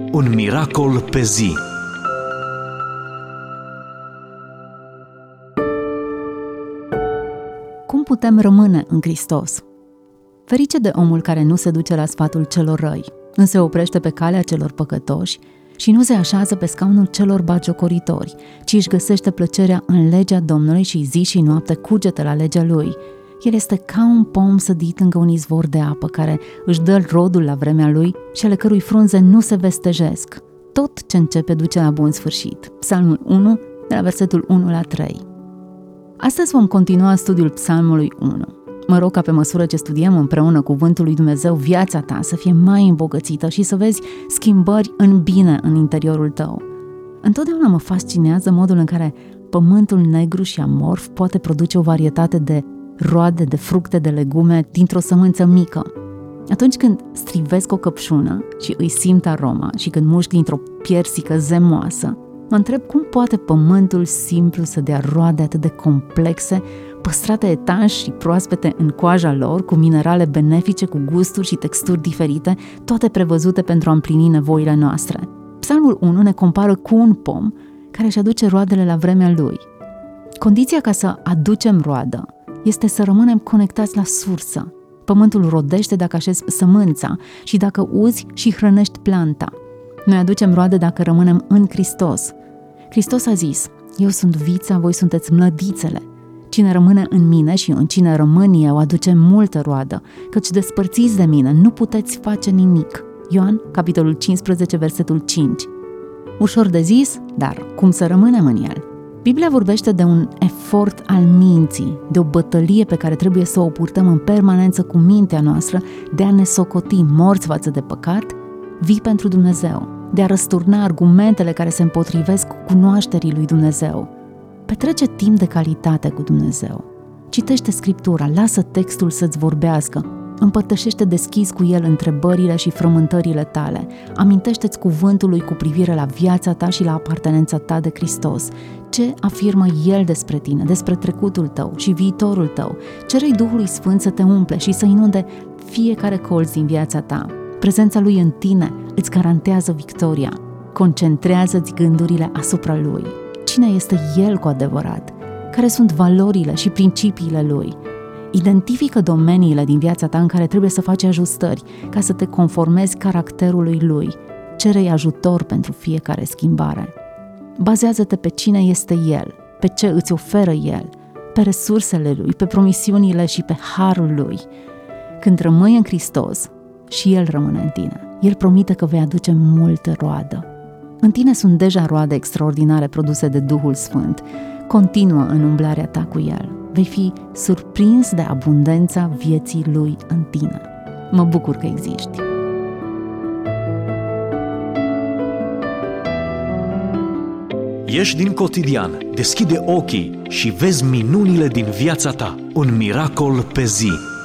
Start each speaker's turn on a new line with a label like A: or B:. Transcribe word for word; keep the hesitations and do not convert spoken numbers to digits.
A: Un miracol pe zi.
B: Cum putem rămâne în Hristos? Ferice de omul care nu se duce la sfatul celor răi, nu se oprește pe calea celor păcătoși și nu se așează pe scaunul celor batjocoritori, ci își găsește plăcerea în legea Domnului și zi și noapte cugete la legea Lui. El este ca un pom sădit lângă un izvor de apă care își dă rodul la vremea lui și ale cărui frunze nu se vestejesc. Tot ce începe duce la bun sfârșit. Psalmul unu, de la versetul unu la trei. Astăzi vom continua studiul Psalmului unu. Mă rog ca pe măsură ce studiem împreună cuvântul lui Dumnezeu, viața ta să fie mai îmbogățită și să vezi schimbări în bine în interiorul tău. Întotdeauna mă fascinează modul în care pământul negru și amorf poate produce o varietate de roade, de fructe, de legume dintr-o sămânță mică. Atunci când strivesc o căpșună și îi simt aroma și când mușc dintr-o piersică zemoasă, mă întreb cum poate pământul simplu să dea roade atât de complexe, păstrate etanș și proaspete în coaja lor, cu minerale benefice, cu gusturi și texturi diferite, toate prevăzute pentru a împlini nevoile noastre. Psalmul unu ne compară cu un pom care își aduce roadele la vremea lui. Condiția ca să aducem roadă este să rămânem conectați la sursă. Pământul rodește dacă așezi sămânța și dacă uzi și hrănești planta. Noi aducem roade dacă rămânem în Hristos. Hristos a zis: eu sunt vița, voi sunteți mlădițele. Cine rămâne în mine și în cine rămân eu aduce multă roadă, căci despărțiți de mine nu puteți face nimic. Ioan, capitolul cincisprezece, versetul cinci. Ușor de zis, dar cum să rămânem în el? Biblia vorbește de un efort al minții, de o bătălie pe care trebuie să o purtăm în permanență cu mintea noastră, de a ne socoti morți față de păcat, vii pentru Dumnezeu, de a răsturna argumentele care se împotrivesc cu cunoașterii lui Dumnezeu. Petrece timp de calitate cu Dumnezeu. Citește Scriptura, lasă textul să-ți vorbească, împărtășește deschis cu el întrebările și frământările tale, amintește-ți cuvântul lui cu privire la viața ta și la apartenența ta de Hristos. Ce afirmă el despre tine, despre trecutul tău și viitorul tău? Cere-i Duhului Sfânt să te umple și să inunde fiecare colț din viața ta. Prezența lui în tine îți garantează victoria. Concentrează-ți gândurile asupra lui. Cine este el cu adevărat? Care sunt valorile și principiile lui? Identifică domeniile din viața ta în care trebuie să faci ajustări ca să te conformezi caracterului lui. Cere-i ajutor pentru fiecare schimbare. Bazează-te pe cine este el, pe ce îți oferă el, pe resursele lui, pe promisiunile și pe harul lui. Când rămâi în Hristos, și el rămâne în tine. El promite că vei aduce multă roadă. În tine sunt deja roade extraordinare produse de Duhul Sfânt. Continuă în umblarea ta cu el. Vei fi surprins de abundența vieții lui în tine. Mă bucur că existi.
A: Ieși din cotidian, deschide ochii și vezi minunile din viața ta. Un miracol pe zi.